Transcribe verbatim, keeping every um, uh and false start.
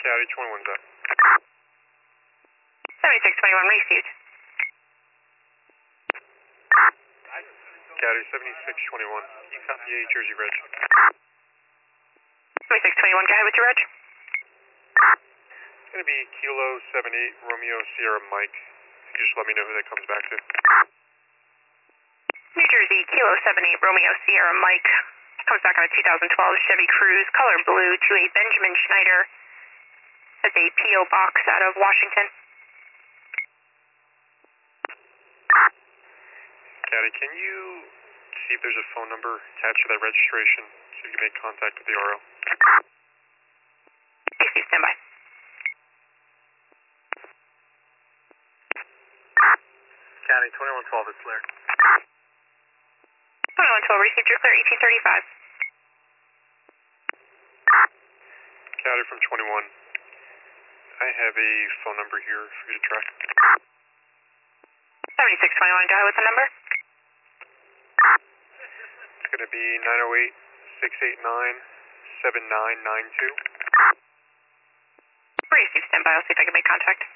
Caddy twenty-one's up. seventy-six twenty-one received. Caddy seventy-six twenty-one. You copy a Jersey Reg. seventy-six twenty-one, go ahead with your reg. It's going to be Kilo seven eight Romeo Sierra Mike. If you just let me know who that comes back to. New Jersey, Kilo seven eight Romeo Sierra Mike. Comes back on a two thousand twelve Chevy Cruze, color blue, to a Benjamin Schneider. That's a P O box out of Washington. Caddy, can you see if there's a phone number attached to that registration so you can make contact with the R O? Receive, stand by. Caddy twenty-one twelve, it's Blair. twenty-one twelve, received your clear, eighteen thirty-five. Caddy from twenty-one. I have a phone number here for you to track. seventy-six twenty-one, go ahead with the number. It's going to be nine oh eight, six eight nine, seven nine nine two. Receive, stand by, I'll see if I can make contact.